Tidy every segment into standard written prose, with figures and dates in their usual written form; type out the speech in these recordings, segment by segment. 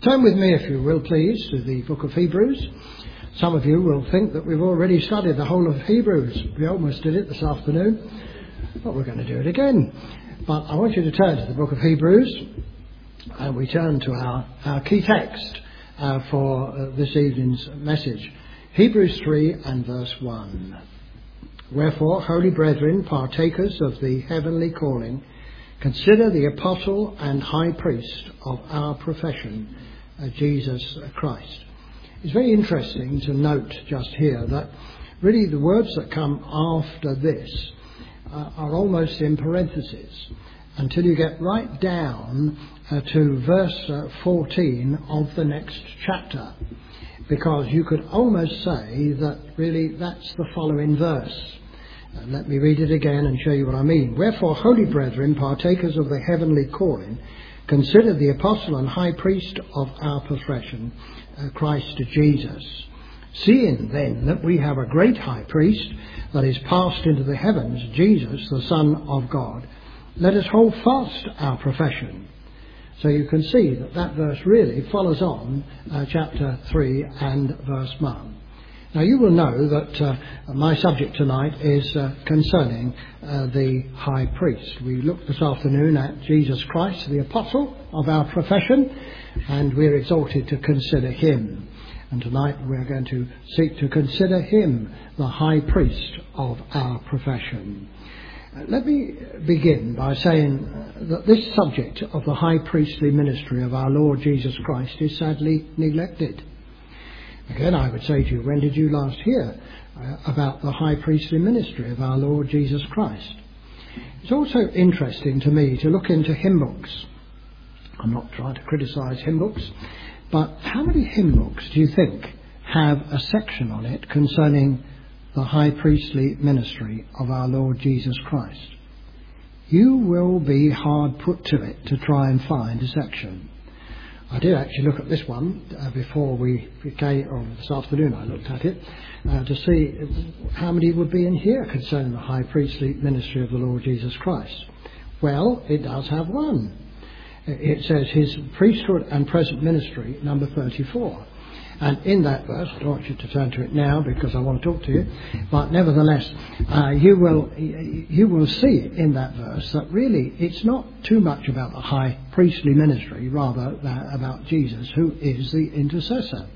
Turn with me, if you will, please, to the book of Hebrews. Some of you will think that we've already studied the whole of Hebrews. We almost did it this afternoon, but we're going to do it again. But I want you to turn to the book of Hebrews, and we turn to our key text for this evening's message. Hebrews 3 and verse 1. Wherefore, holy brethren, partakers of the heavenly calling, consider the apostle and high priest of our profession, Jesus Christ. It's very interesting to note just here that really the words that come after this are almost in parentheses until you get right down to verse 14 of the next chapter, because you could almost say that really that's the following verse. Let me read it again and show you what I mean. Wherefore, holy brethren, partakers of the heavenly calling, consider the apostle and high priest of our profession, Christ Jesus. Seeing then that we have a great high priest that is passed into the heavens, Jesus, the Son of God, let us hold fast our profession. So you can see that that verse really follows on chapter 3 and verse 1. Now you will know that my subject tonight is concerning the high priest. We looked this afternoon at Jesus Christ, the apostle of our profession, and we're exhorted to consider him. And tonight we're going to seek to consider him, the high priest of our profession. Let me begin by saying that this subject of the high priestly ministry of our Lord Jesus Christ is sadly neglected. Again, I would say to you, when did you last hear about the high priestly ministry of our Lord Jesus Christ? It's also interesting to me to look into hymn books. I'm not trying to criticise hymn books, but how many hymn books do you think have a section on it concerning the high priestly ministry of our Lord Jesus Christ? You will be hard put to it to try and find a section. I did actually look at this one before we came, or this afternoon I looked at it, to see how many would be in here concerning the high priestly ministry of the Lord Jesus Christ. Well, it does have one. It says his priesthood and present ministry, number 34. And in that verse, I don't want you to turn to it now because I want to talk to you, but nevertheless, you will see in that verse that really it's not too much about the high priestly ministry, rather than about Jesus, who is the intercessor.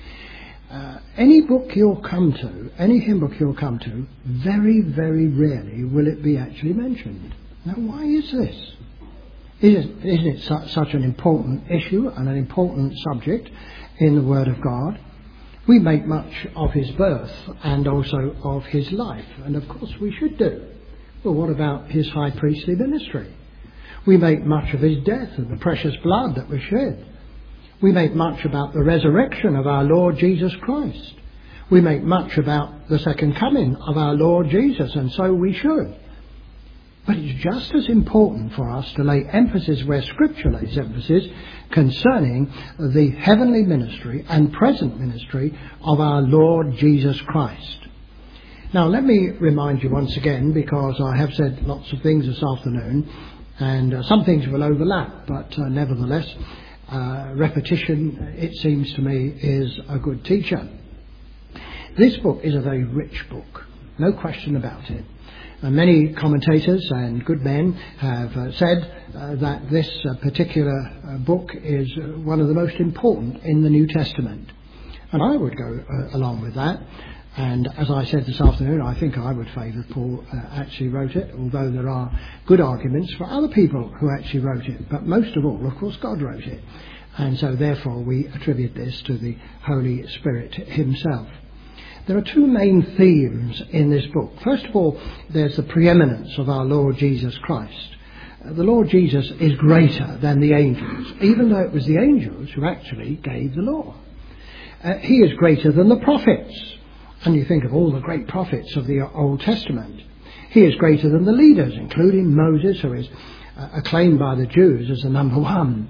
Any book you'll come to, any hymn book you'll come to, very, very rarely will it be actually mentioned. Now, why is this? Isn't it such an important issue and an important subject in the Word of God? We make much of his birth and also of his life, and of course we should do. Well, what about his high priestly ministry? We make much of his death and the precious blood that was shed. We make much about the resurrection of our Lord Jesus Christ. We make much about the second coming of our Lord Jesus, and so we should. But it's just as important for us to lay emphasis where Scripture lays emphasis concerning the heavenly ministry and present ministry of our Lord Jesus Christ. Now, let me remind you once again, because I have said lots of things this afternoon, and some things will overlap, but nevertheless, repetition, it seems to me, is a good teacher. This book is a very rich book, no question about it. Many commentators and good men have said that this particular book is one of the most important in the New Testament. And I would go along with that. And as I said this afternoon, I think I would favour Paul actually wrote it, although there are good arguments for other people who actually wrote it. But most of all, of course, God wrote it. And so therefore we attribute this to the Holy Spirit himself. There are two main themes in this book. First of all, there's the preeminence of our Lord Jesus Christ. The Lord Jesus is greater than the angels, even though it was the angels who actually gave the law. He is greater than the prophets. And you think of all the great prophets of the Old Testament. He is greater than the leaders, including Moses, who is acclaimed by the Jews as the number one,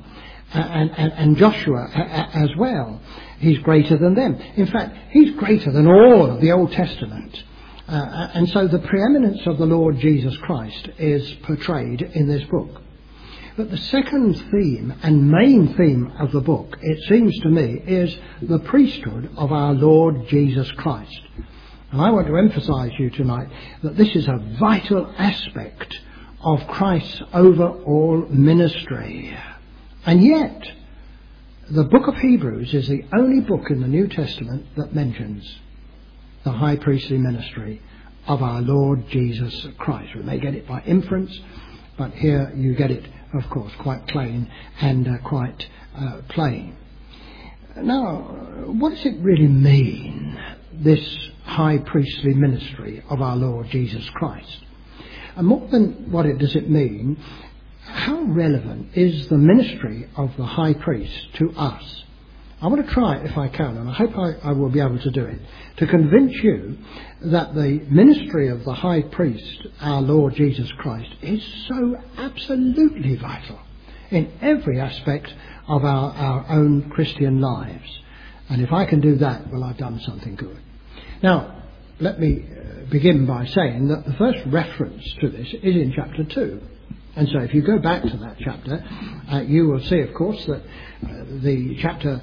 and Joshua as well. He's greater than them. In fact, he's greater than all of the Old Testament. And so the preeminence of the Lord Jesus Christ is portrayed in this book. But the second theme and main theme of the book, it seems to me, is the priesthood of our Lord Jesus Christ. And I want to emphasize you tonight that this is a vital aspect of Christ's overall ministry. And yet, the book of Hebrews is the only book in the New Testament that mentions the high priestly ministry of our Lord Jesus Christ. We may get it by inference, but here you get it, of course, quite plain and quite plain. Now, what does it really mean, this high priestly ministry of our Lord Jesus Christ? And more than what does it mean, how relevant is the ministry of the high priest to us? I want to try, if I can, and I hope I will be able to do it, to convince you that the ministry of the high priest, our Lord Jesus Christ, is so absolutely vital in every aspect of our own Christian lives. And if I can do that, well, I've done something good. Now, let me begin by saying that the first reference to this is in chapter 2. And so if you go back to that chapter, you will see, of course, that the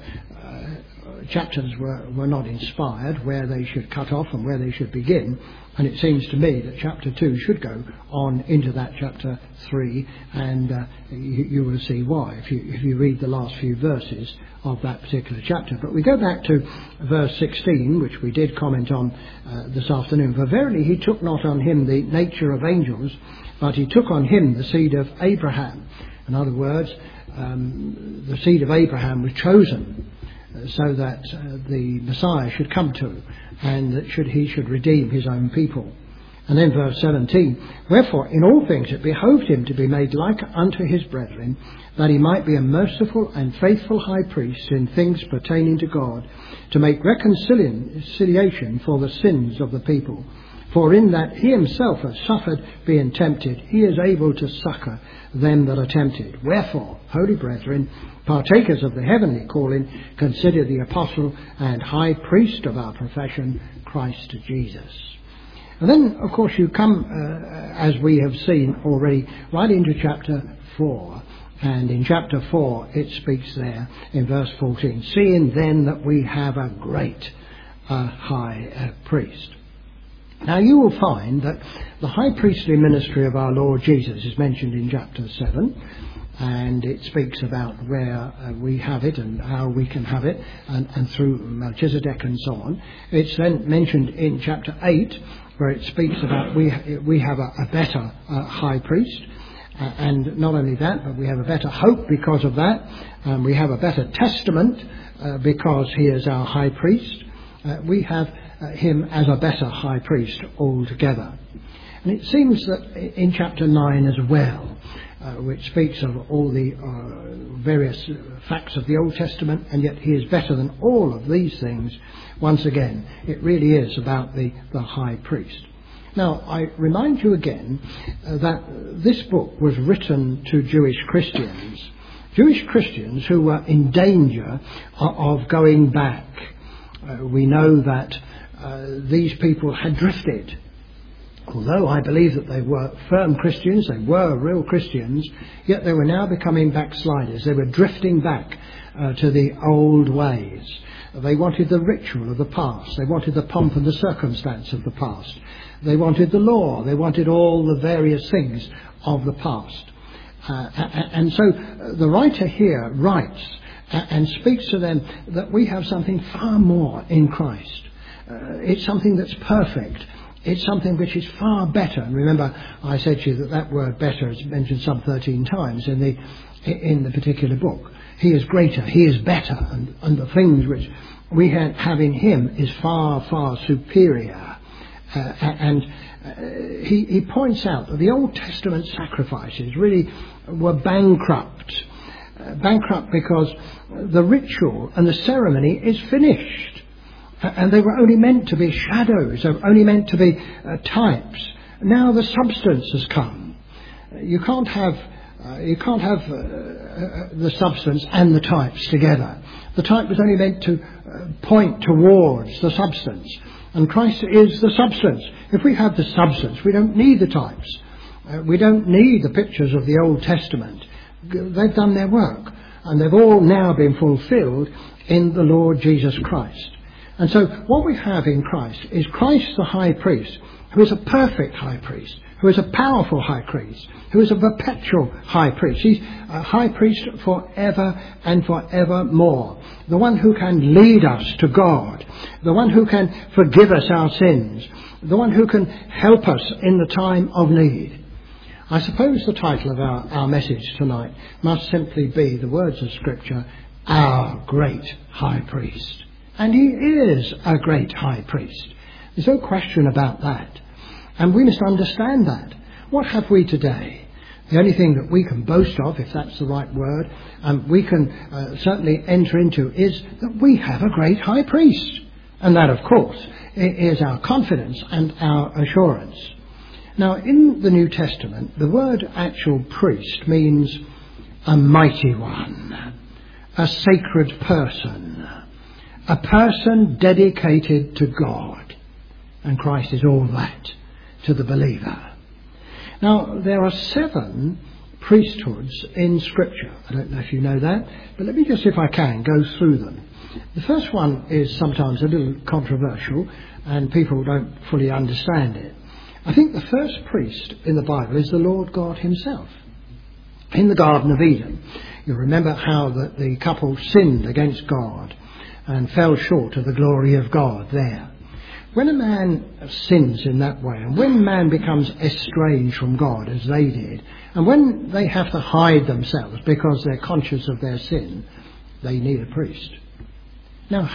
chapters were not inspired, where they should cut off and where they should begin. And it seems to me that chapter 2 should go on into that chapter 3, and you will see why if you read the last few verses of that particular chapter. But we go back to verse 16, which we did comment on this afternoon. For verily he took not on him the nature of angels, but he took on him the seed of Abraham. In other words, the seed of Abraham was chosen so that the Messiah should come to, and that he should redeem his own people. And then verse 17, wherefore in all things it behoved him to be made like unto his brethren, that he might be a merciful and faithful high priest in things pertaining to God, to make reconciliation for the sins of the people. For in that he himself has suffered being tempted, he is able to succour them that are tempted. Wherefore, holy brethren, partakers of the heavenly calling, consider the apostle and high priest of our profession, Christ Jesus. And then, of course, you come, as we have seen already, right into chapter 4. And in chapter 4, it speaks there in verse 14, seeing then that we have a great high priest. Now you will find that the high priestly ministry of our Lord Jesus is mentioned in chapter 7, and it speaks about where we have it and how we can have it, and through Melchizedek and so on. It's then mentioned in chapter 8, where it speaks about we have a better high priest, and not only that, but we have a better hope because of that, and we have a better testament because he is our high priest. We have him as a better high priest altogether. And it seems that in chapter 9 as well, which speaks of all the various facts of the Old Testament, and yet he is better than all of these things. Once again, it really is about the high priest. Now, I remind you again that this book was written to Jewish Christians who were in danger of going back. We know that these people had drifted. Although I believe that they were firm Christians, they were real Christians, yet they were now becoming backsliders. They were drifting back to the old ways. They wanted the ritual of the past. They wanted the pomp and the circumstance of the past. They wanted the law. They wanted all the various things of the past. And so the writer here writes and speaks to them that we have something far more in Christ. It's something that's perfect. It's something which is far better. And remember, I said to you that word better is mentioned some 13 times in the particular book. He is greater, he is better, and the things which we have in him is far, far superior. He points out that the Old Testament sacrifices really were bankrupt. Bankrupt because the ritual and the ceremony is finished. And they were only meant to be shadows, they were only meant to be types. Now the substance has come. You can't have the substance and the types together. The type was only meant to point towards the substance. And Christ is the substance. If we have the substance, we don't need the types. We don't need the pictures of the Old Testament. they've done their work, and they've all now been fulfilled in the Lord Jesus Christ. And so what we have in Christ is Christ the high priest, who is a perfect high priest, who is a powerful high priest, who is a perpetual high priest. He's a high priest forever and forevermore. The one who can lead us to God, the one who can forgive us our sins, the one who can help us in the time of need. I suppose the title of our message tonight must simply be the words of Scripture, Our Great High Priest. And he is a great high priest. There's no question about that. And we must understand that. What have we today? The only thing that we can boast of, if that's the right word, and we can certainly enter into, is that we have a great high priest. And that, of course, is our confidence and our assurance. Now, in the New Testament, the word actual priest means a mighty one, a sacred person, a person dedicated to God. And Christ is all that to the believer. Now, there are 7 priesthoods in Scripture. I don't know if you know that, but let me just, if I can, go through them. The first one is sometimes a little controversial, and people don't fully understand it. I think the first priest in the Bible is the Lord God himself. In the Garden of Eden, you remember how the couple sinned against God and fell short of the glory of God there. When a man sins in that way, and when man becomes estranged from God, as they did, and when they have to hide themselves because they're conscious of their sin, they need a priest. Now,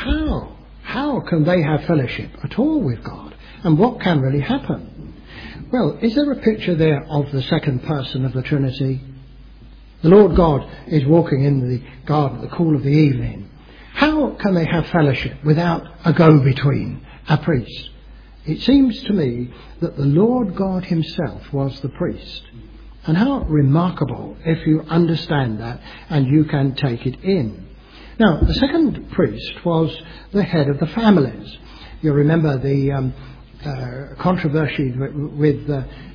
how can they have fellowship at all with God? And what can really happen? Well, is there a picture there of the second person of the Trinity? The Lord God is walking in the garden at the cool of the evening. How can they have fellowship without a go-between, a priest? It seems to me that the Lord God himself was the priest. And how remarkable if you understand that and you can take it in. Now, the second priest was the head of the families. You remember the controversy with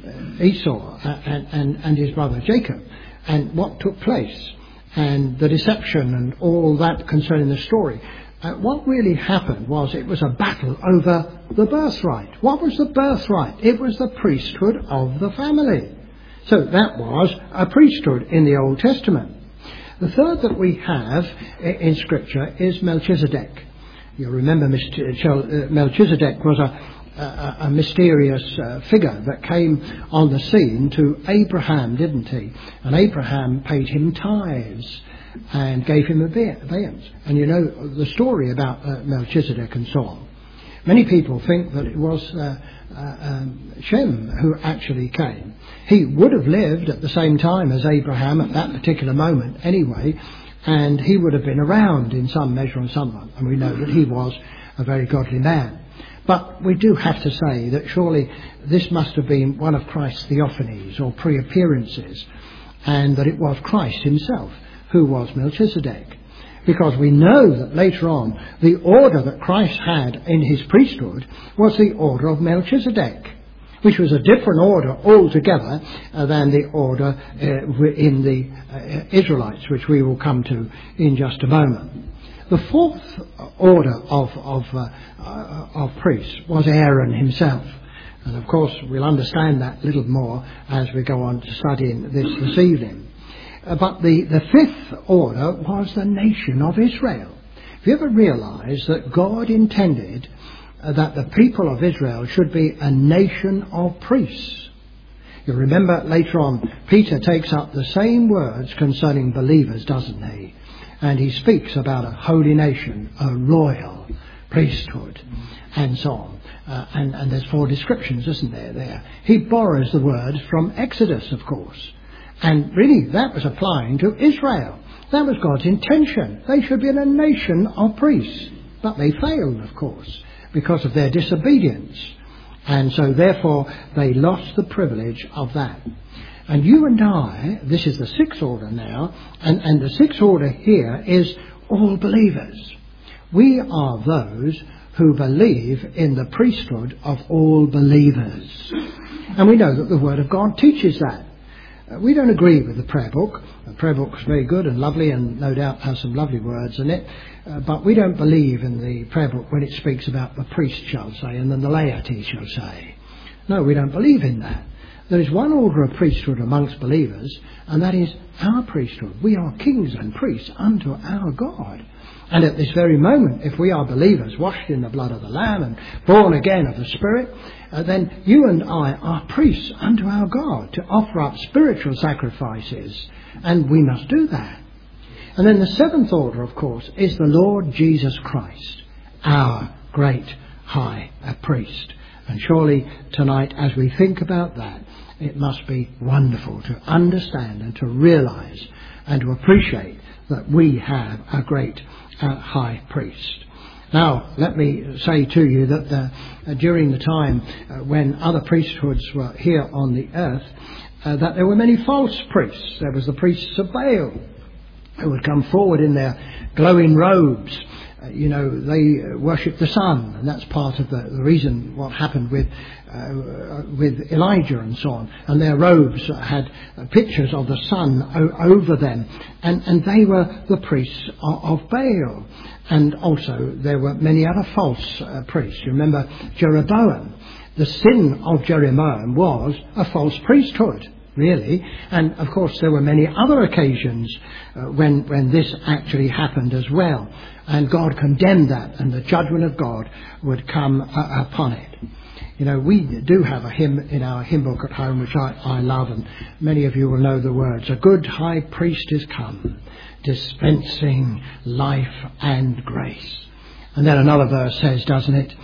Esau and his brother Jacob, and what took place, and the deception and all that concerning the story. What really happened was it was a battle over the birthright. What was the birthright? It was the priesthood of the family. So that was a priesthood in the Old Testament. The third that we have in Scripture is Melchizedek. You remember Melchizedek was a mysterious figure that came on the scene to Abraham, didn't he? And Abraham paid him tithes and gave him obeisance. And you know the story about Melchizedek and so on. Many people think that it was Shem who actually came. He would have lived at the same time as Abraham at that particular moment anyway, and he would have been around in some measure and somewhat, and we know that he was a very godly man. But we do have to say that surely this must have been one of Christ's theophanies or pre-appearances, and that it was Christ himself who was Melchizedek. Because we know that later on, the order that Christ had in his priesthood was the order of Melchizedek, which was a different order altogether than the order in the Israelites, which we will come to in just a moment. The fourth order of priests was Aaron himself. And of course, we'll understand that a little more as we go on to studying this evening. But the fifth order was the nation of Israel. Have you ever realized that God intended that the people of Israel should be a nation of priests? You remember later on, Peter takes up the same words concerning believers, doesn't he? And he speaks about a holy nation, a royal priesthood, and so on. And there's 4 descriptions, isn't there? He borrows the words from Exodus, of course. And really, that was applying to Israel. That was God's intention. They should be in a nation of priests. But they failed, of course, because of their disobedience. And so, therefore, they lost the privilege of that. And you and I, this is the 6th order now, and the 6th order here is all believers. We are those who believe in the priesthood of all believers. And we know that the Word of God teaches that. We don't agree with the prayer book. The prayer book is very good and lovely and no doubt has some lovely words in it. But we don't believe in the prayer book when it speaks about the priest shall say and then the laity shall say. No, we don't believe in that. There is one order of priesthood amongst believers, and that is our priesthood. We are kings and priests unto our God. And at this very moment, if we are believers, washed in the blood of the Lamb and born again of the Spirit, then you and I are priests unto our God to offer up spiritual sacrifices. And we must do that. And then the seventh order, of course, is the Lord Jesus Christ, our great high priest. And surely tonight, as we think about that, it must be wonderful to understand and to realise and to appreciate that we have a great high priest. Now, let me say to you that during the time when other priesthoods were here on the earth, that there were many false priests. There was the priests of Baal who would come forward in their glowing robes. They worshipped the sun, and that's part of the reason what happened with Elijah and so on. And their robes had pictures of the sun over them, and they were the priests of Baal. And also there were many other false priests. You remember Jeroboam. The sin of Jeroboam was a false priesthood, really. And of course there were many other occasions when this actually happened as well. And God condemned that, and the judgment of God would come upon it. We do have a hymn in our hymn book at home, which I love, and many of you will know the words. A good high priest is come, dispensing life and grace. And then another verse says, doesn't it?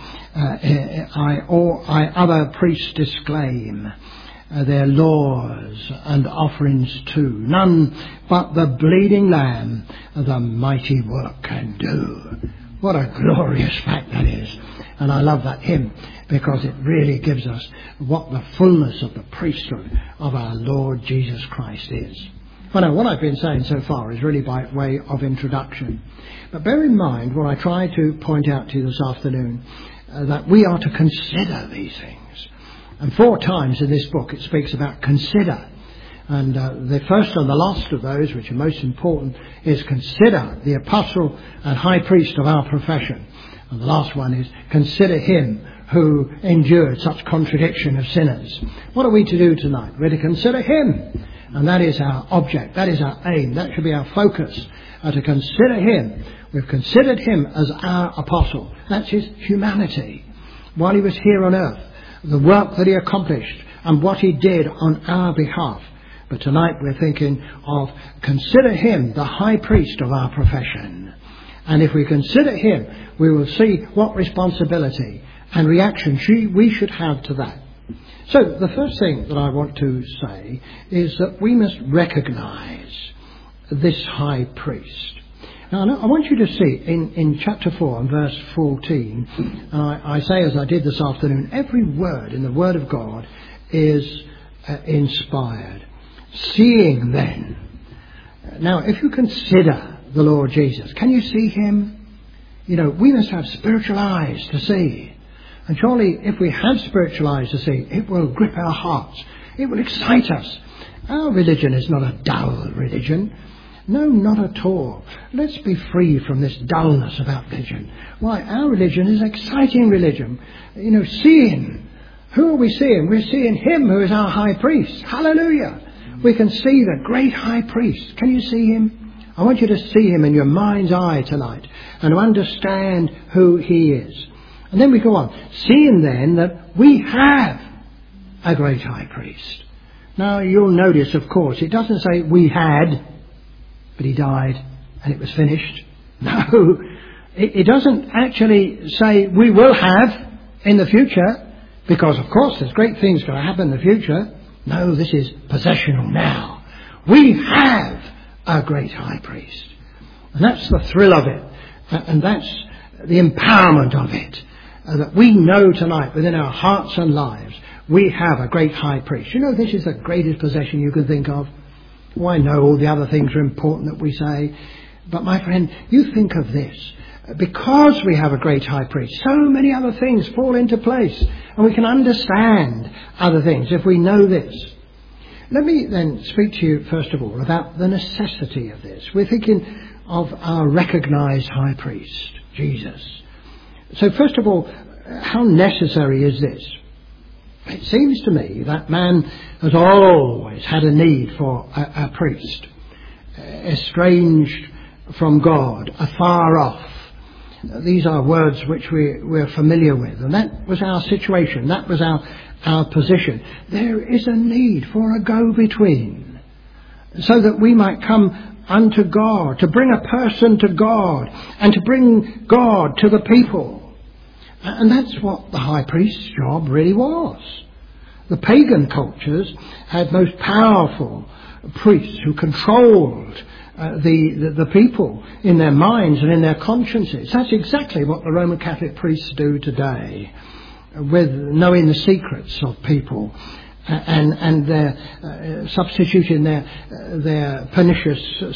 I other priests disclaim their laws and offerings too. None but the bleeding Lamb the mighty work can do. What a glorious fact that is. And I love that hymn because it really gives us what the fullness of the priesthood of our Lord Jesus Christ is. Well, now, what I've been saying so far is really by way of introduction. But bear in mind what I try to point out to you this afternoon, that we are to consider these things. And 4 times in this book it speaks about consider. And the first and the last of those, which are most important, is consider the apostle and high priest of our profession. And the last one is consider him who endured such contradiction of sinners. What are we to do tonight? We're to consider him. And that is our object. That is our aim. That should be our focus. To consider him. We've considered him as our apostle. That's his humanity. While he was here on earth, the work that he accomplished and what he did on our behalf. But tonight we're thinking of consider him the high priest of our profession. And if we consider him, we will see what responsibility and reaction we should have to that. So the first thing that I want to say is that we must recognize this high priest. Now, I want you to see in chapter 4 and verse 14, I say as I did this afternoon, every word in the Word of God is inspired. Seeing then. Now, if you consider the Lord Jesus, can you see him? We must have spiritual eyes to see. And surely if we have spiritual eyes to see, it will grip our hearts. It will excite us. Our religion is not a dull religion. No, not at all. Let's be free from this dullness about religion. Why, our religion is exciting religion. Seeing. Who are we seeing? We're seeing him who is our high priest. Hallelujah. We can see the great high priest. Can you see him? I want you to see him in your mind's eye tonight and to understand who he is. And then we go on. Seeing then that we have a great high priest. Now you'll notice, of course, it doesn't say we had, but he died and it was finished. No, it doesn't actually say we will have in the future, because of course there's great things going to happen in the future. No, this is possessional now. We have a great high priest. And that's the thrill of it. And that's the empowerment of it. That we know tonight within our hearts and lives, we have a great high priest. This is the greatest possession you can think of. Well, I know all the other things are important that we say. But my friend, you think of this. Because we have a great high priest, so many other things fall into place. And we can understand other things if we know this. Let me then speak to you first of all about the necessity of this. We're thinking of our recognised high priest, Jesus. So first of all, how necessary is this? It seems to me that man has always had a need for a priest, estranged from God, afar off. These are words which we're familiar with, and that was our situation, that was our position. There is a need for a go-between, so that we might come unto God, to bring a person to God, and to bring God to the people. And that's what the high priest's job really was. The pagan cultures had most powerful priests who controlled the people in their minds and in their consciences. That's exactly what the Roman Catholic priests do today, with knowing the secrets of people and their substituting their pernicious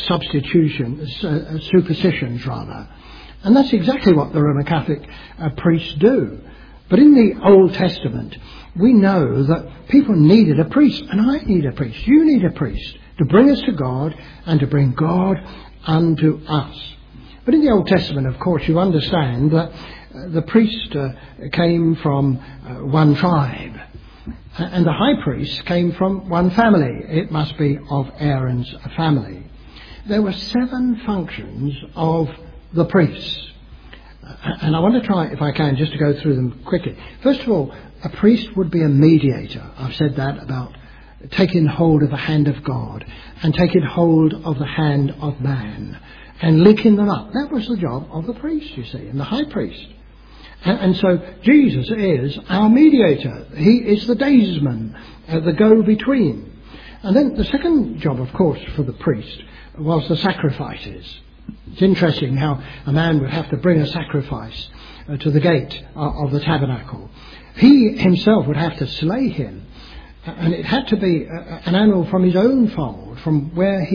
superstitions rather. And that's exactly what the Roman Catholic priests do. But in the Old Testament, we know that people needed a priest, and I need a priest, you need a priest, to bring us to God and to bring God unto us. But in the Old Testament, of course, you understand that the priest came from one tribe, and the high priest came from one family. It must be of Aaron's family. There were 7 functions of the priests, and I want to try, if I can, just to go through them quickly. First of all, a priest would be a mediator. I've said that about taking hold of the hand of God and taking hold of the hand of man and linking them up. That was the job of the priest, you see, and the high priest. And so Jesus is our mediator. He is the daysman, the go-between. And then the second job, of course, for the priest was the sacrifices. It's interesting how a man would have to bring a sacrifice to the gate of the tabernacle. He himself would have to slay him. And it had to be an animal from his own fold, from where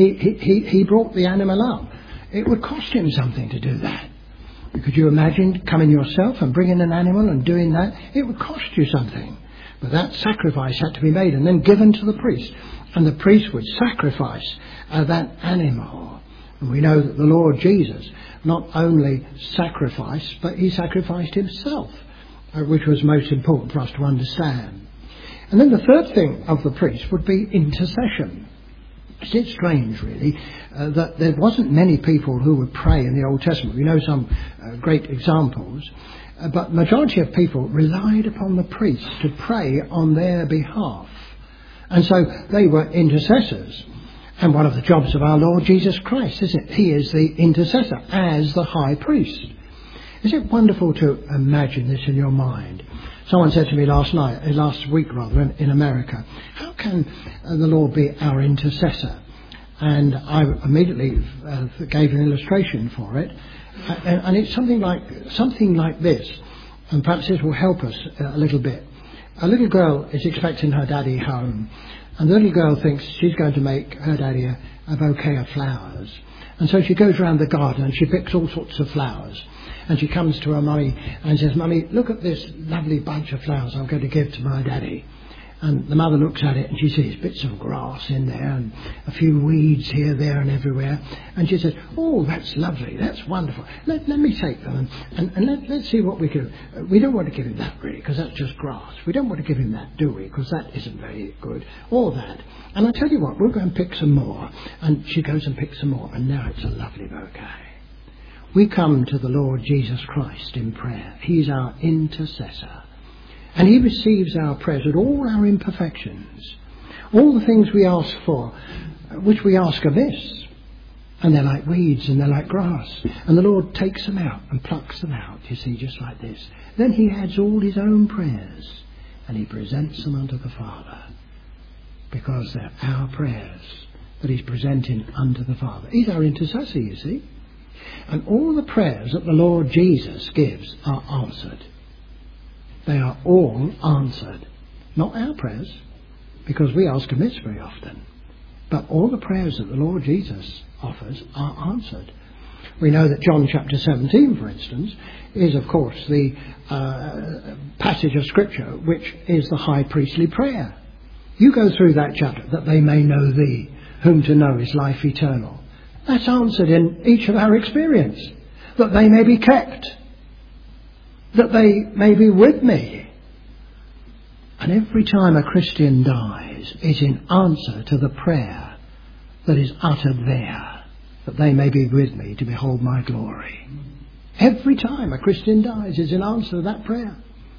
he brought the animal up. It would cost him something to do that. Could you imagine coming yourself and bringing an animal and doing that? It would cost you something. But that sacrifice had to be made and then given to the priest. And the priest would sacrifice that animal. And we know that the Lord Jesus not only sacrificed, but he sacrificed himself, which was most important for us to understand. And then the third thing of the priest would be intercession. It's strange, really, that there wasn't many people who would pray in the Old Testament. We know some great examples, but the majority of people relied upon the priest to pray on their behalf. And so they were intercessors. And one of the jobs of our Lord Jesus Christ, isn't it? He is the intercessor as the high priest. Is it wonderful to imagine this in your mind? Someone said to me last week in America, how can the Lord be our intercessor? And I immediately gave an illustration for it. And it's something like this. And perhaps this will help us a little bit. A little girl is expecting her daddy home. And the little girl thinks she's going to make her daddy a bouquet of flowers. And so she goes around the garden and she picks all sorts of flowers. And she comes to her mummy and says, "Mummy, look at this lovely bunch of flowers I'm going to give to my daddy." And the mother looks at it and she sees bits of grass in there and a few weeds here, there and everywhere. And she says, "Oh, that's lovely, that's wonderful. Let me take them and let's see what we can do. We don't want to give him that really, because that's just grass. We don't want to give him that, do we? Because that isn't very good. Or that. And I tell you what, we'll go and pick some more." And she goes and picks some more, and now it's a lovely bouquet. We come to the Lord Jesus Christ in prayer. He's our intercessor. And he receives our prayers with all our imperfections. All the things we ask for, which we ask amiss. And they're like weeds and they're like grass. And the Lord takes them out and plucks them out, you see, just like this. Then he adds all his own prayers and he presents them unto the Father. Because they're our prayers that he's presenting unto the Father. He's our intercessor, you see. And all the prayers that the Lord Jesus gives are answered. They are all answered. Not our prayers, because we ask amiss very often. But all the prayers that the Lord Jesus offers are answered. We know that John chapter 17, for instance, is of course the passage of Scripture which is the high priestly prayer. You go through that chapter, that they may know thee, whom to know is life eternal. That's answered in each of our experience. That they may be kept. That they may be with me. And every time a Christian dies is in answer to the prayer that is uttered there. That they may be with me to behold my glory. Every time a Christian dies is in answer to that prayer.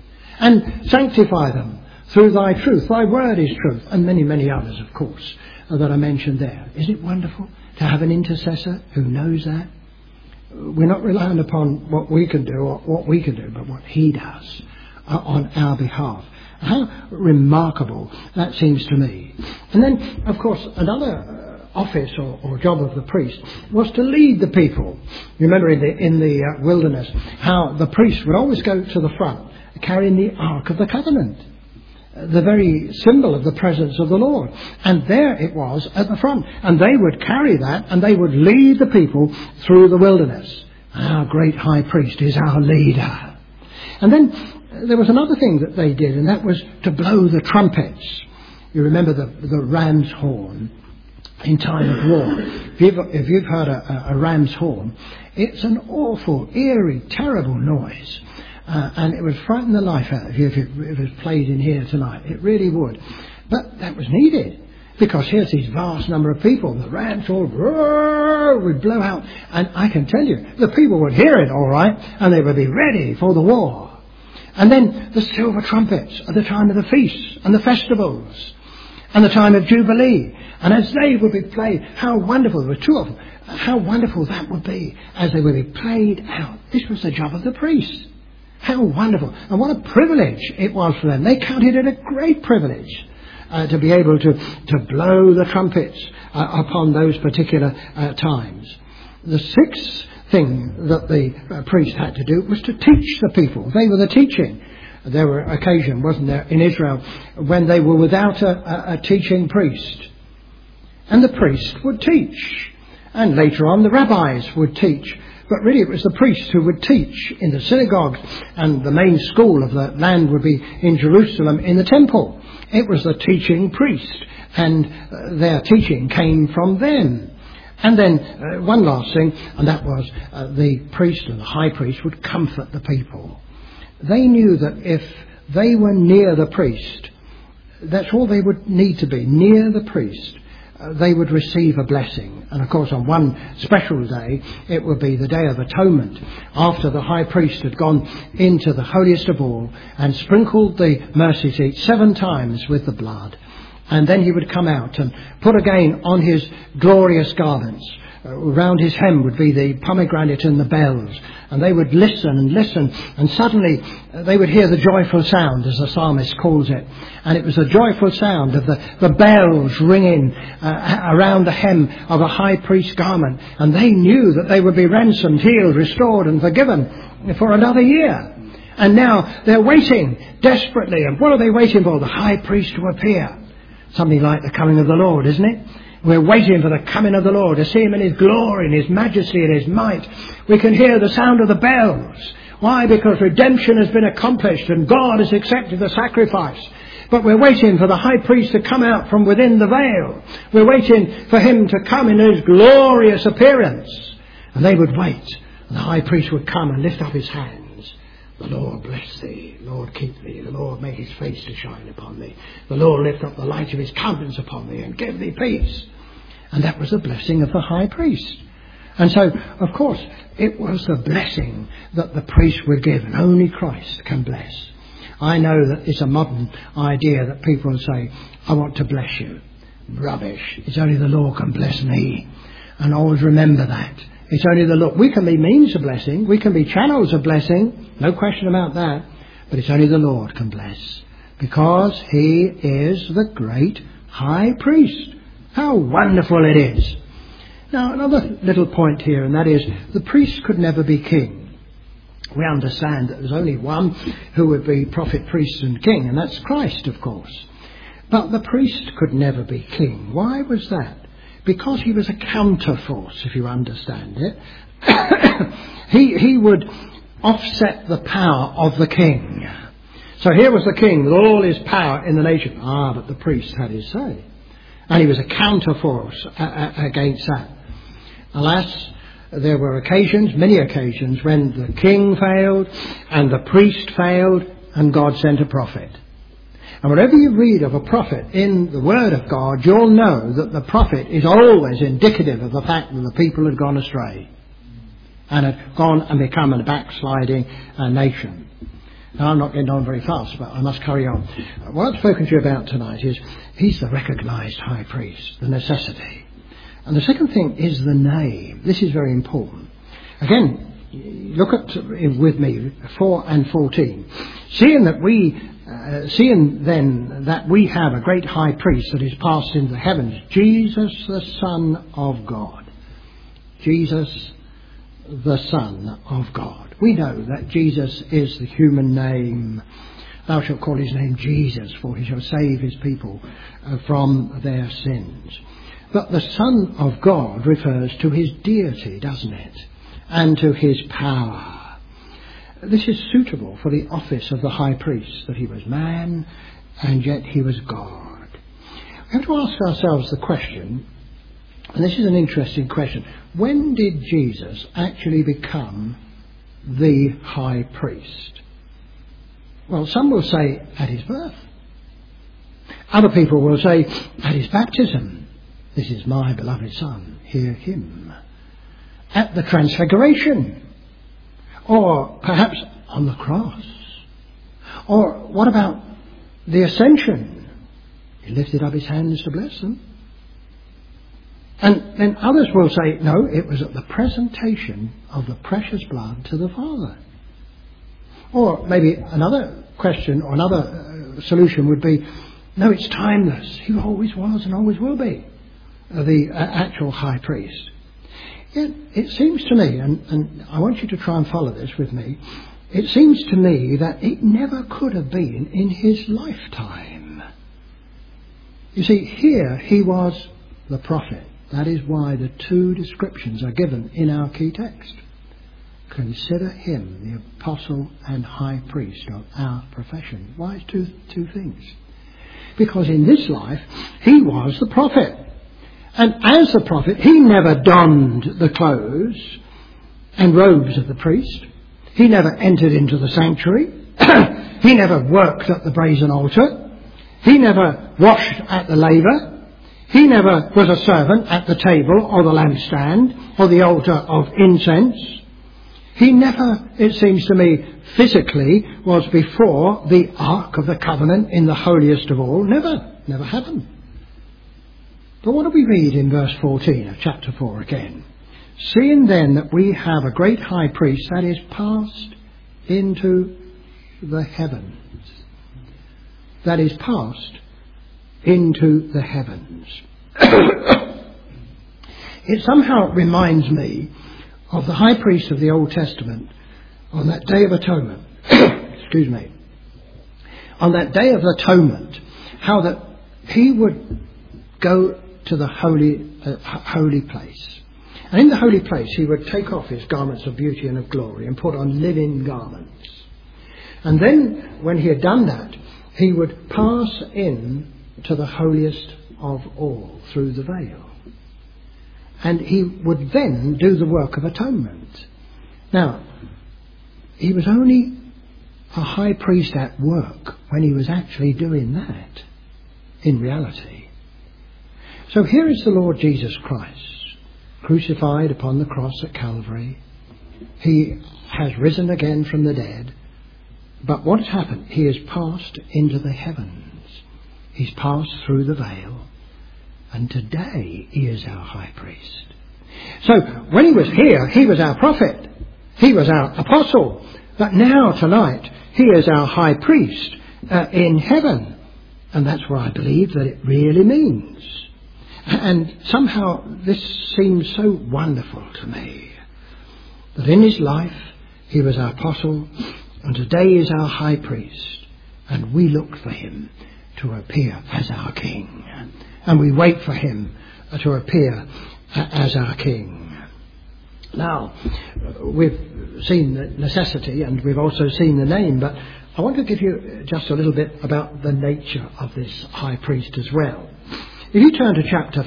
And sanctify them through thy truth. Thy word is truth. And many, many others, of course, that are mentioned there. Isn't it wonderful to have an intercessor who knows that? We're not relying upon what we can do or what we can do, but what he does on our behalf. How remarkable that seems to me. And then, of course, another office or job of the priest was to lead the people. You remember in the wilderness how the priest would always go to the front carrying the Ark of the Covenant, the very symbol of the presence of the Lord. And there it was at the front. And they would carry that and they would lead the people through the wilderness. Our great high priest is our leader. And then there was another thing that they did, and that was to blow the trumpets. You remember the ram's horn in time of war. If you've heard a ram's horn, it's an awful, eerie, terrible noise. And it would frighten the life out of you if it was played in here tonight. It really would. But that was needed. Because here's these vast number of people. The ram's horn would blow out. And I can tell you, the people would hear it all right. And they would be ready for the war. And then the silver trumpets at the time of the feasts and the festivals. And the time of Jubilee. And as they would be played, how wonderful. There were two of them. How wonderful that would be as they would be played out. This was the job of the priests. How wonderful. And what a privilege it was for them. They counted it a great privilege to be able to blow the trumpets upon those particular times. The sixth thing that the priest had to do was to teach the people. They were the teaching. There were occasions, wasn't there, in Israel when they were without a teaching priest. And the priest would teach. And later on the rabbis would teach. But really it was the priests who would teach in the synagogues, and the main school of the land would be in Jerusalem in the temple. It was the teaching priest, and their teaching came from them. And then one last thing, and that was the priest and the high priest would comfort the people. They knew that if they were near the priest, that's all they would need to be, near the priest. They would receive a blessing. And of course on one special day, it would be the Day of Atonement, after the high priest had gone into the holiest of all and sprinkled the mercy seat 7 times with the blood. And then he would come out and put again on his glorious garments. Round his hem would be the pomegranate and the bells. And they would listen and listen. And suddenly they would hear the joyful sound, as the psalmist calls it. And it was the joyful sound of the bells ringing around the hem of a high priest's garment. And they knew that they would be ransomed, healed, restored and forgiven for another year. And now they're waiting desperately. And what are they waiting for? The high priest to appear. Something like the coming of the Lord, isn't it? We're waiting for the coming of the Lord, to see him in his glory, in his majesty, in his might. We can hear the sound of the bells. Why? Because redemption has been accomplished and God has accepted the sacrifice. But we're waiting for the high priest to come out from within the veil. We're waiting for him to come in his glorious appearance. And they would wait. And the high priest would come and lift up his hands. The Lord bless thee. The Lord keep thee. The Lord make his face to shine upon thee. The Lord lift up the light of his countenance upon thee and give thee peace. And that was the blessing of the high priest. And so, of course, it was the blessing that the priest would give, and only Christ can bless. I know that it's a modern idea that people say, I want to bless you. Rubbish. It's only the Lord can bless me. And always remember that. It's only the Lord. We can be means of blessing. We can be channels of blessing. No question about that. But it's only the Lord can bless. Because he is the great high priest. How wonderful it is. Now, another little point here, and that is the priest could never be king. We understand that there's only one who would be prophet, priest and king, and that's Christ, of course. But the priest could never be king. Why was that? Because he was a counterforce, if you understand it. he would offset the power of the king. So here was the king with all his power in the nation. But the priest had his say. And he was a counterforce against that. Alas, there were occasions, many occasions, when the king failed and the priest failed and God sent a prophet. And whenever you read of a prophet in the Word of God, you'll know that the prophet is always indicative of the fact that the people had gone astray and had gone and become a backsliding nation. Now, I'm not getting on very fast, but I must carry on. What I've spoken to you about tonight is he's the recognised high priest, the necessity. And the second thing is the name. This is very important. Again, look at with me 4 and 14. Seeing then that we have a great high priest that is passed into the heavens, Jesus the Son of God. Jesus the Son of God. We know that Jesus is the human name. Thou shalt call his name Jesus, for he shall save his people from their sins. But the Son of God refers to his deity, doesn't it? And to his power. This is suitable for the office of the high priest, that he was man and yet he was God. We have to ask ourselves the question, and this is an interesting question, when did Jesus actually become the high priest? Well, some will say at his birth. Other people will say at his baptism. This is my beloved Son, hear him. At the transfiguration. Or perhaps on the cross. Or what about the ascension? He lifted up his hands to bless them. And then others will say, no, it was at the presentation of the precious blood to the Father. Or maybe another question or another solution would be, no, it's timeless. He always was and always will be the actual high priest. Yet it seems to me, and I want you to try and follow this with me, it seems to me that it never could have been in his lifetime. You see, here he was the prophet. That is why the two descriptions are given in our key text. Consider him the apostle and high priest of our profession. Why two things? Because in this life he was the prophet. And as the prophet, he never donned the clothes and robes of the priest. He never entered into the sanctuary. He never worked at the brazen altar. He never washed at the laver. He never was a servant at the table or the lampstand or the altar of incense. He never, it seems to me, physically was before the Ark of the Covenant in the holiest of all. Never happened. But what do we read in verse 14 of chapter 4 again? Seeing then that we have a great high priest that is passed into the heavens. That is passed into the heavens. It somehow reminds me of the high priest of the Old Testament on that Day of Atonement. Excuse me. On that Day of Atonement, how that he would go to the holy place. And in the holy place he would take off his garments of beauty and of glory and put on linen garments. And then when he had done that, he would pass in to the holiest of all through the veil. And he would then do the work of atonement. Now, he was only a high priest at work when he was actually doing that in reality. So here is the Lord Jesus Christ, crucified upon the cross at Calvary. He has risen again from the dead. But what has happened? He has passed into the heavens. He's passed through the veil. And today he is our high priest. So when he was here, he was our prophet. He was our apostle. But now, tonight, he is our high priest in heaven. And that's what I believe that it really means. And somehow this seems so wonderful to me. That in his life, he was our apostle. And today he is our high priest. And we look for him to appear as our king. And we wait for him to appear as our king. Now, we've seen the necessity and we've also seen the name, but I want to give you just a little bit about the nature of this high priest as well. If you turn to chapter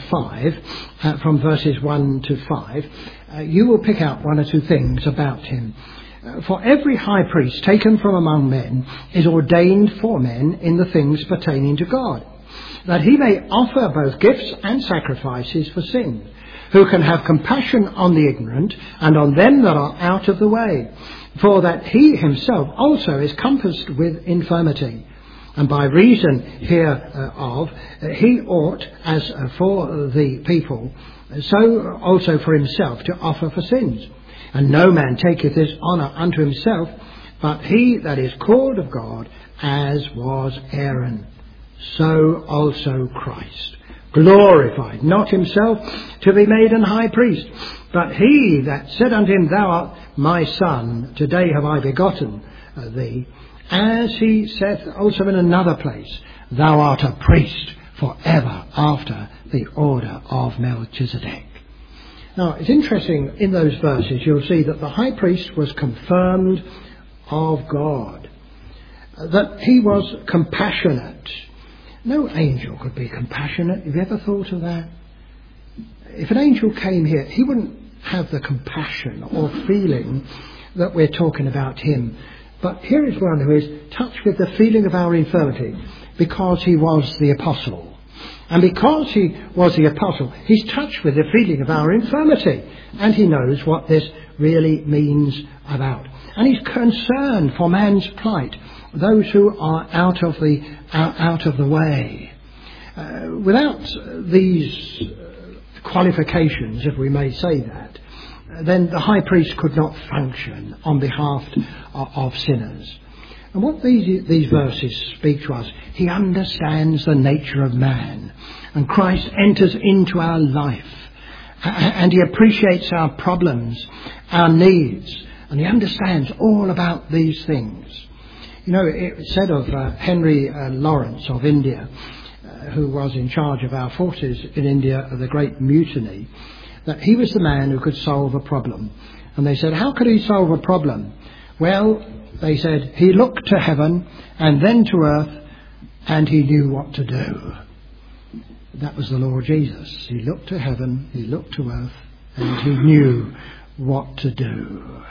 5, from verses 1 to 5, you will pick out one or two things about him. For every high priest taken from among men is ordained for men in the things pertaining to God, that he may offer both gifts and sacrifices for sin, who can have compassion on the ignorant and on them that are out of the way, for that he himself also is compassed with infirmity. And by reason hereof he ought, as for the people, so also for himself to offer for sins. And no man taketh this honour unto himself, but he that is called of God, as was Aaron. So also Christ, glorified not himself to be made an high priest, but he that said unto him, Thou art my son, today have I begotten thee. As he saith also in another place, Thou art a priest for ever after the order of Melchizedek. Now, it's interesting, in those verses you'll see that the high priest was confirmed of God, that he was compassionate. No angel could be compassionate. Have you ever thought of that? If an angel came here, he wouldn't have the compassion or feeling that we're talking about him. But here is one who is touched with the feeling of our infirmity because he was the apostle. And because he was the apostle, he's touched with the feeling of our infirmity. And he knows what this really means about. And he's concerned for man's plight, those who are out of the way. Without these qualifications, if we may say that, then the high priest could not function on behalf of sinners. And what these verses speak to us, he understands the nature of man. And Christ enters into our life. And he appreciates our problems, our needs. And he understands all about these things. You know, it said of Henry Lawrence of India, who was in charge of our forces in India of the Great Mutiny, that he was the man who could solve a problem. And they said, how could he solve a problem? Well, they said, he looked to heaven and then to earth, and he knew what to do. That was the Lord Jesus. He looked to heaven, he looked to earth, and he knew what to do.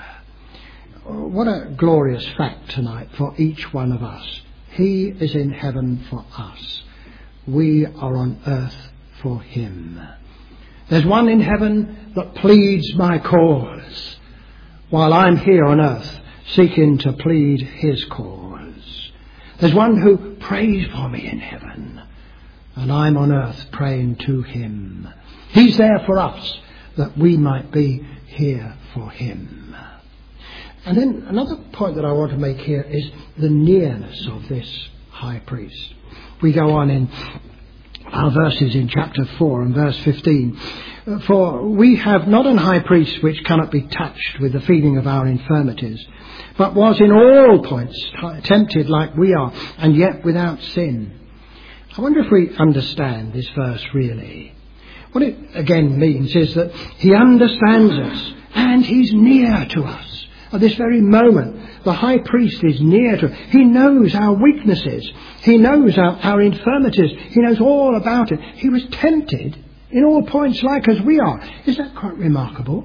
What a glorious fact tonight for each one of us. He is in heaven for us. We are on earth for him. There's one in heaven that pleads my cause, while I'm here on earth seeking to plead his cause. There's one who prays for me in heaven, and I'm on earth praying to him. He's there for us, that we might be here for him. And then another point that I want to make here is the nearness of this high priest. We go on in our verses in chapter 4 and verse 15. For we have not an high priest which cannot be touched with the feeling of our infirmities, but was in all points tempted like we are, and yet without sin. I wonder if we understand this verse really. What it again means is that he understands us and he's near to us. At this very moment, the high priest is near to us. He knows our weaknesses. He knows our infirmities. He knows all about it. He was tempted in all points like as we are. Isn't that quite remarkable?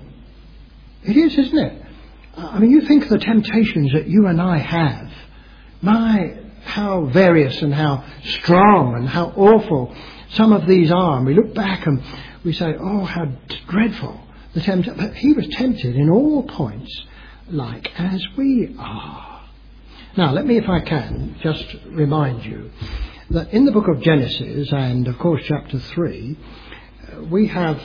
It is, isn't it? I mean, you think of the temptations that you and I have. My, how various and how strong and how awful some of these are. And we look back and we say, oh, how dreadful the temptation. But he was tempted in all points like as we are. Now, let me, if I can, just remind you that in the book of Genesis and, of course, chapter 3, we have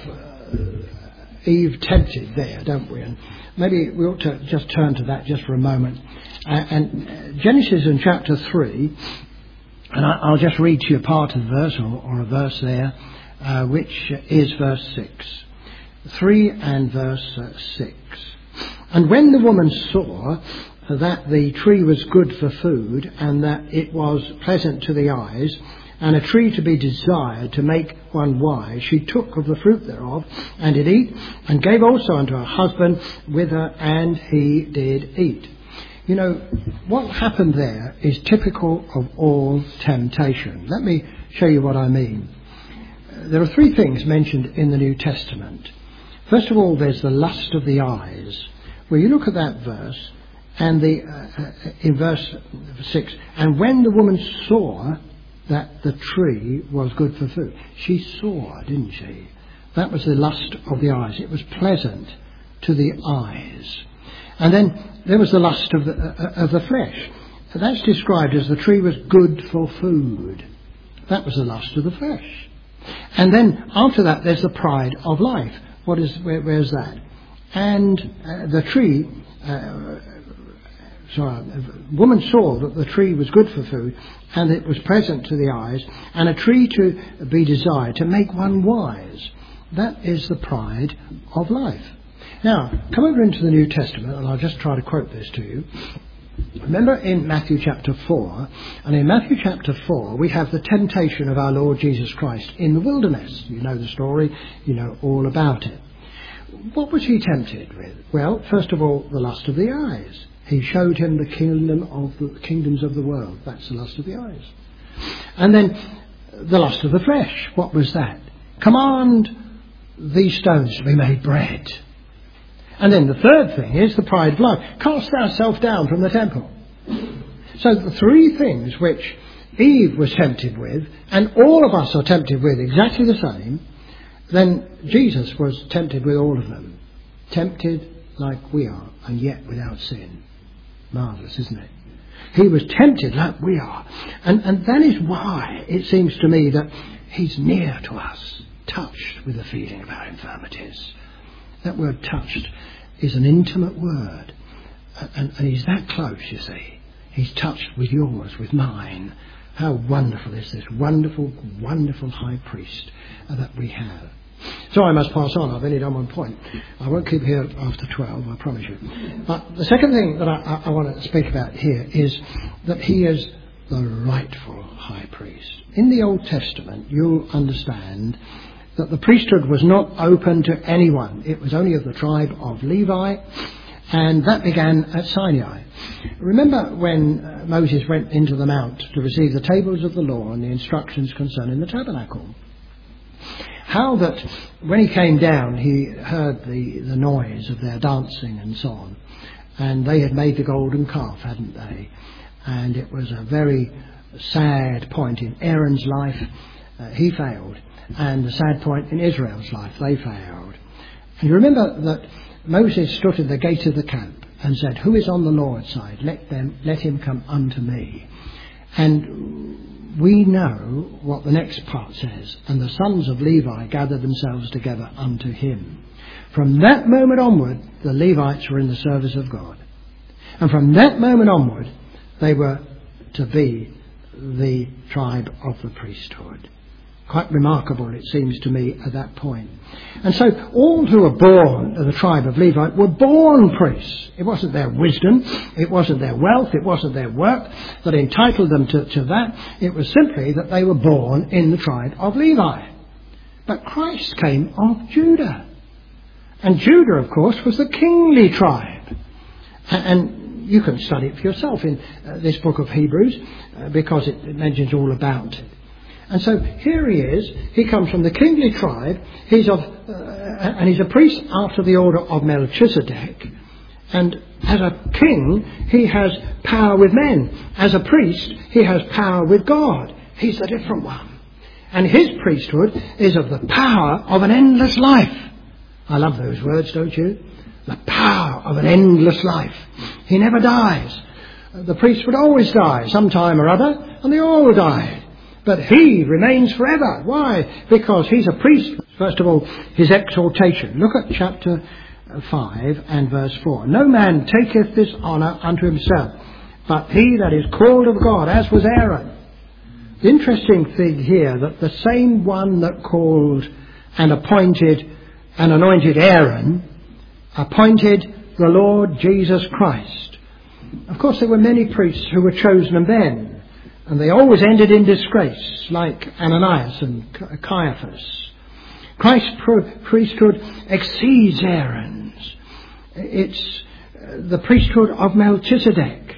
Eve tempted there, don't we? And maybe we ought to just turn to that just for a moment. And Genesis in chapter 3, and I'll just read to you a part of the verse or a verse there, which is verse 6. 3 and verse 6. And when the woman saw that the tree was good for food, and that it was pleasant to the eyes, and a tree to be desired to make one wise, she took of the fruit thereof, and did eat, and gave also unto her husband with her, and he did eat. You know, what happened there is typical of all temptation. Let me show you what I mean. There are three things mentioned in the New Testament. First of all, there's the lust of the eyes. Well, you look at that verse, and in verse 6, and when the woman saw that the tree was good for food, she saw, didn't she? That was the lust of the eyes. It was pleasant to the eyes. And then there was the lust of the flesh. That's described as the tree was good for food. That was the lust of the flesh. And then after that, there's the pride of life. Where's that? And the tree, woman saw that the tree was good for food, and it was pleasant to the eyes, and a tree to be desired, to make one wise. That is the pride of life. Now, come over into the New Testament, and I'll just try to quote this to you. Remember in Matthew chapter 4, and in Matthew chapter 4 we have the temptation of our Lord Jesus Christ in the wilderness. You know the story, you know all about it. What was he tempted with? Well, first of all, the lust of the eyes. He showed him the kingdoms of the world. That's the lust of the eyes. And then the lust of the flesh. What was that? Command these stones to be made bread. And then the third thing is the pride of life. Cast thyself down from the temple. So the three things which Eve was tempted with, and all of us are tempted with exactly the same, then Jesus was tempted with all of them. Tempted like we are, and yet without sin. Marvellous, isn't it? He was tempted like we are. And that is why it seems to me that he's near to us, touched with the feeling of our infirmities. That word touched is an intimate word. And he's that close, you see. He's touched with yours, with mine. How wonderful is this wonderful, wonderful high priest that we have. So I must pass on. I've only done one point. I won't keep here after 12, I promise you. But the second thing that I want to speak about here is that he is the rightful high priest. In the Old Testament, you'll understand that the priesthood was not open to anyone. It was only of the tribe of Levi, and that began at Sinai. Remember when Moses went into the mount to receive the tables of the law and the instructions concerning the tabernacle? How that when he came down, he heard the noise of their dancing and so on. And they had made the golden calf, hadn't they? And it was a very sad point in Aaron's life. He failed. And the sad point in Israel's life, they failed. And you remember that Moses stood at the gate of the camp and said, "Who is on the Lord's side? Let him come unto me." And we know what the next part says. And the sons of Levi gathered themselves together unto him. From that moment onward, the Levites were in the service of God. And from that moment onward, they were to be the tribe of the priesthood. Quite remarkable, it seems to me, at that point. And so all who were born of the tribe of Levi were born priests. It wasn't their wisdom, it wasn't their wealth, it wasn't their work that entitled them to that. It was simply that they were born in the tribe of Levi. But Christ came of Judah. And Judah, of course, was the kingly tribe. And you can study it for yourself in this book of Hebrews, because it mentions all about it. And so here he is. He comes from the kingly tribe. He's a priest after the order of Melchizedek. And as a king, he has power with men. As a priest, he has power with God. He's the different one. And his priesthood is of the power of an endless life. I love those words, don't you? The power of an endless life. He never dies. The priest would always die, sometime or other, and they all died. But he remains forever. Why? Because he's a priest. First of all, his exaltation. Look at chapter 5 and verse 4. No man taketh this honour unto himself, but he that is called of God, as was Aaron. The interesting thing here, that the same one that called and appointed and anointed Aaron, appointed the Lord Jesus Christ. Of course, there were many priests who were chosen of men. And they always ended in disgrace, like Ananias and Caiaphas. Christ's priesthood exceeds Aaron's. It's the priesthood of Melchizedek.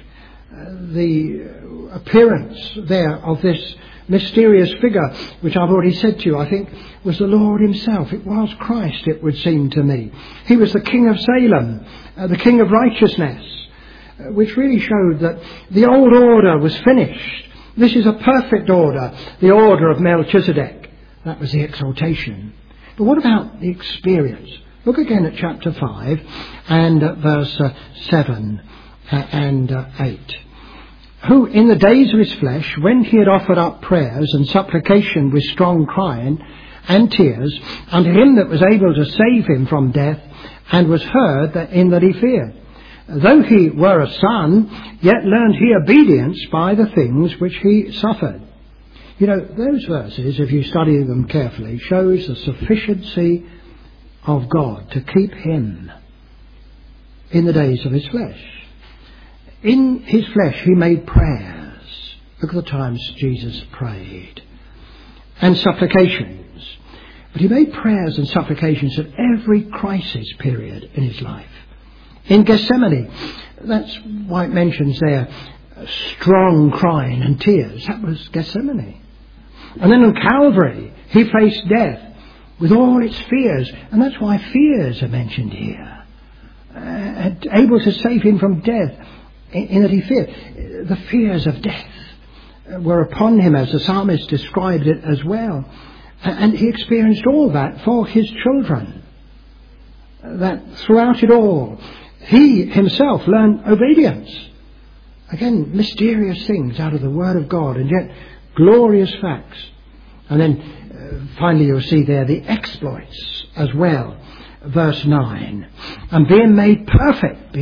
the appearance there of this mysterious figure, which I've already said to you, I think was the Lord himself. It was Christ, it would seem to me. He was the King of Salem, the King of righteousness, which really showed that the old order was finished. This is a perfect order, the order of Melchizedek. That was the exaltation. But what about the experience? Look again at chapter 5 and verse 7 and 8. Who in the days of his flesh, when he had offered up prayers and supplication with strong crying and tears unto him that was able to save him from death, and was heard in that he feared. Though he were a son, yet learned he obedience by the things which he suffered. You know, those verses, if you study them carefully, shows the sufficiency of God to keep him in the days of his flesh. In his flesh he made prayers. Look at the times Jesus prayed. And supplications. But he made prayers and supplications at every crisis period in his life. In Gethsemane, that's why it mentions there strong crying and tears. That was Gethsemane. And then on Calvary, he faced death with all its fears. And that's why fears are mentioned here. Able to save him from death, in that he feared. The fears of death were upon him, as the psalmist described it as well. And he experienced all that for his children. That throughout it all, he himself learned obedience. Again, mysterious things out of the Word of God, and yet glorious facts. And then finally you'll see there the exploits as well. Verse 9. And being made perfect.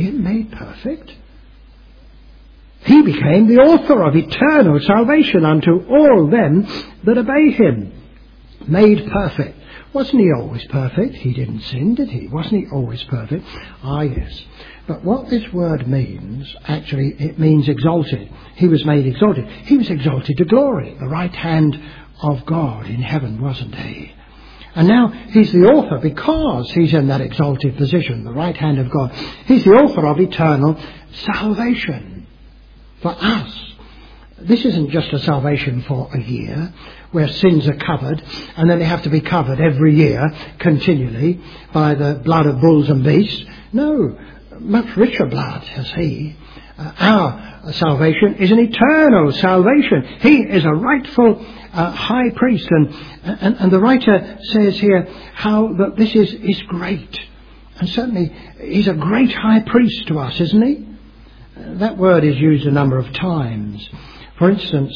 He became the author of eternal salvation unto all them that obey him. Made perfect. Wasn't he always perfect? He didn't sin, did he? Wasn't he always perfect? Ah, yes. But what this word means, actually, it means exalted. He was made exalted. He was exalted to glory, the right hand of God in heaven, wasn't he? And now he's the author, because he's in that exalted position, the right hand of God. He's the author of eternal salvation for us. This isn't just a salvation for a year, where sins are covered, and then they have to be covered every year, continually, by the blood of bulls and beasts. No, much richer blood has he. Our salvation is an eternal salvation. He is a rightful high priest, and the writer says here how that this is great. And certainly he's a great high priest to us, isn't he? That word is used a number of times. For instance,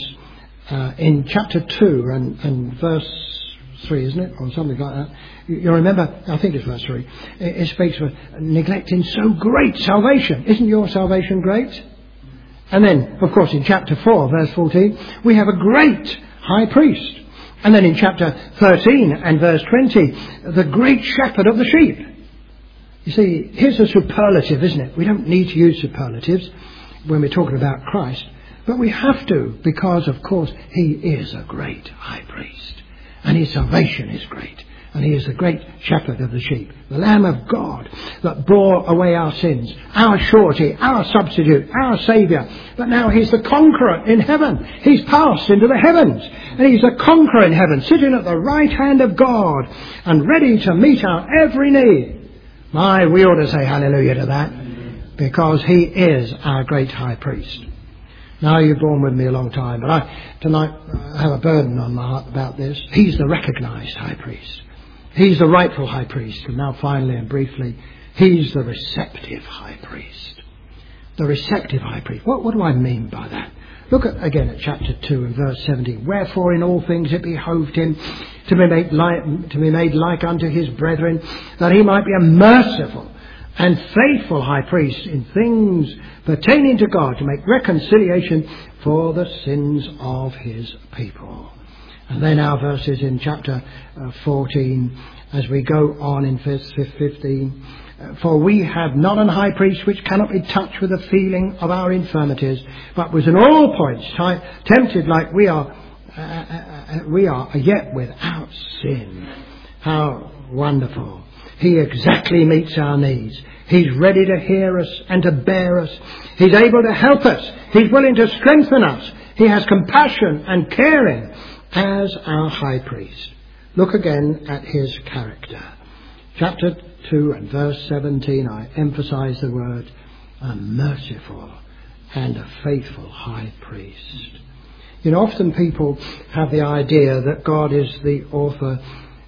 in chapter 2 and verse 3, isn't it? Or something like that. You remember, I think it's verse 3. It speaks of neglecting so great salvation. Isn't your salvation great? And then, of course, in chapter 4, verse 14, we have a great high priest. And then in chapter 13 and verse 20, the great shepherd of the sheep. You see, here's a superlative, isn't it? We don't need to use superlatives when we're talking about Christ. But we have to, because, of course, he is a great high priest. And his salvation is great. And he is the great shepherd of the sheep. The Lamb of God that bore away our sins. Our surety, our substitute, our Saviour. But now he's the conqueror in heaven. He's passed into the heavens. And he's the conqueror in heaven, sitting at the right hand of God and ready to meet our every need. My, we ought to say hallelujah to that. Because he is our great high priest. Now, you've borne with me a long time, but tonight I have a burden on my heart about this. He's the recognised high priest. He's the rightful high priest. And now finally and briefly, he's the receptive high priest. The receptive high priest. What do I mean by that? Look again at chapter 2 and verse 17. Wherefore in all things it behoved him to be made like unto his brethren, that he might be a merciful and faithful high priest in things pertaining to God, to make reconciliation for the sins of his people. And then our verses in chapter 14, as we go on in verse 15. For we have not an high priest which cannot be touched with the feeling of our infirmities, but was in all points tempted like we are, yet without sin. How wonderful. He exactly meets our needs. He's ready to hear us and to bear us. He's able to help us. He's willing to strengthen us. He has compassion and caring as our high priest. Look again at his character. Chapter 2 and verse 17, I emphasize the word a merciful and a faithful high priest. You know, often people have the idea that God is the author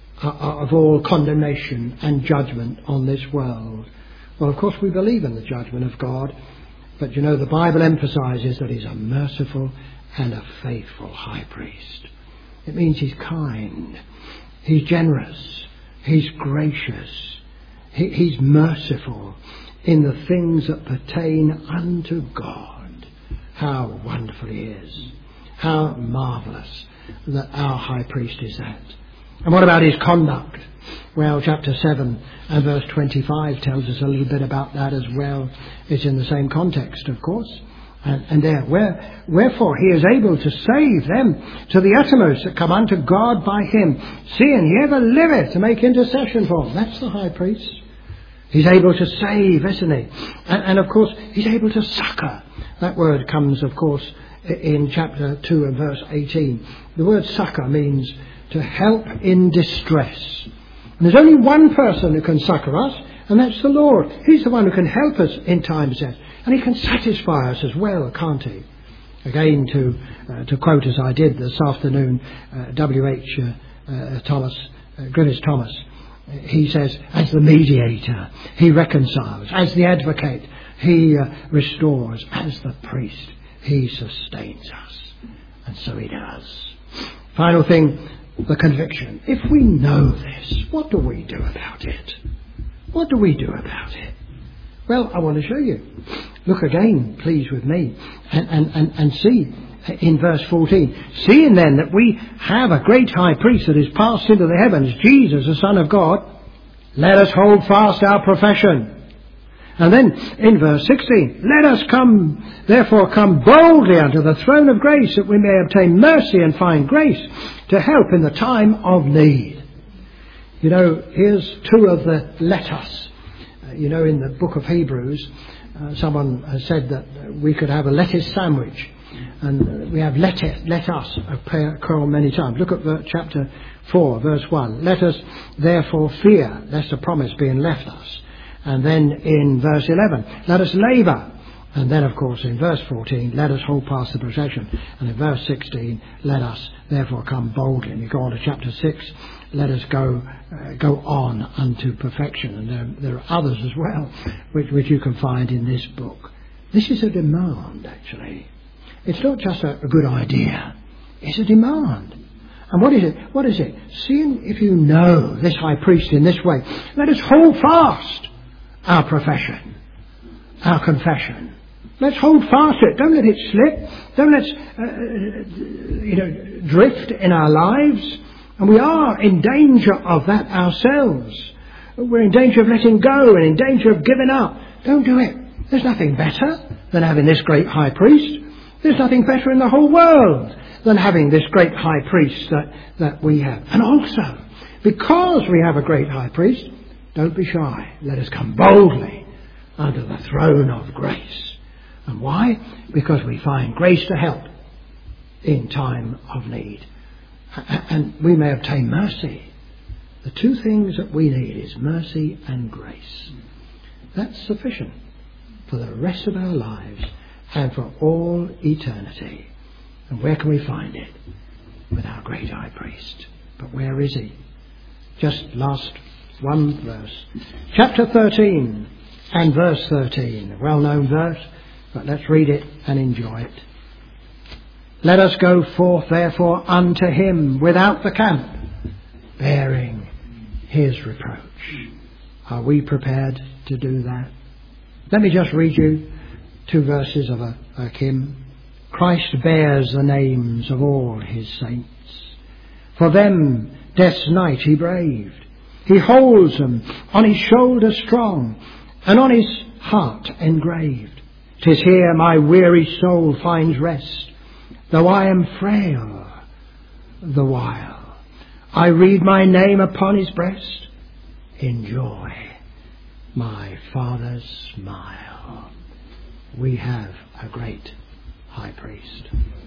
of all condemnation and judgment on this world. Well, of course, we believe in the judgment of God, but you know, the Bible emphasizes that he's a merciful and a faithful high priest. It means he's kind, he's generous, he's gracious, he's merciful in the things that pertain unto God. How wonderful he is. How marvellous that our high priest is that. And what about his conduct? Well, chapter 7 and verse 25 tells us a little bit about that as well. It's in the same context, of course. And there, wherefore he is able to save them to the uttermost that come unto God by him, seeing he ever liveth to make intercession for them. That's the high priest. He's able to save, isn't he? And of course, he's able to succour. That word comes, of course, in chapter 2 and verse 18. The word succour means to help in distress. And there's only one person who can succour us, and that's the Lord. He's the one who can help us in times of death. And he can satisfy us as well, can't he? Again, to quote as I did this afternoon, W.H. Griffiths Thomas, he says, as the mediator, he reconciles. As the advocate, he restores. As the priest, he sustains us. And so he does. Final thing, the conviction. If we know this, what do we do about it? What do we do about it? Well, I want to show you. Look again, please, with me, and see in verse 14. Seeing then that we have a great high priest that is passed into the heavens, Jesus, the Son of God, let us hold fast our profession. And then in verse 16, let us therefore come boldly unto the throne of grace, that we may obtain mercy and find grace to help in the time of need. You know, here's two of the let us. You know, in the book of Hebrews, someone has said that we could have a lettuce sandwich. And we have let us occur many times. Look at chapter 4, verse 1. Let us therefore fear, lest a promise being left us. And then in verse 11, let us labour. And then, of course, in verse 14, let us hold fast the possession. And in verse 16, let us therefore come boldly. And you go on to chapter 6, let us go on unto perfection. And there are others as well, which you can find in this book. This is a demand, actually. It's not just a good idea. It's a demand. And what is it? What is it? Seeing if you know this high priest in this way, let us hold fast our profession, our confession. Let's hold fast it. Don't let it slip. Don't let it drift in our lives. And we are in danger of that ourselves. We're in danger of letting go and in danger of giving up. Don't do it. There's nothing better than having this great high priest. There's nothing better in the whole world than having this great high priest that we have. And also, because we have a great high priest, don't be shy. Let us come boldly under the throne of grace. And why? Because we find grace to help in time of need. And we may obtain mercy. The two things that we need is mercy and grace. That's sufficient for the rest of our lives and for all eternity. And where can we find it? With our great high priest. But where is he? Just last one verse. Chapter 13 and verse 13. A well-known verse, but let's read it and enjoy it. Let us go forth therefore unto him without the camp, bearing his reproach. Are we prepared to do that? Let me just read you two verses of a hymn. Christ bears the names of all his saints. For them death's night he braved. He holds them on his shoulder strong, and on his heart engraved. 'Tis here my weary soul finds rest, though I am frail the while. I read my name upon his breast in joy my Father's smile. We have a great high priest.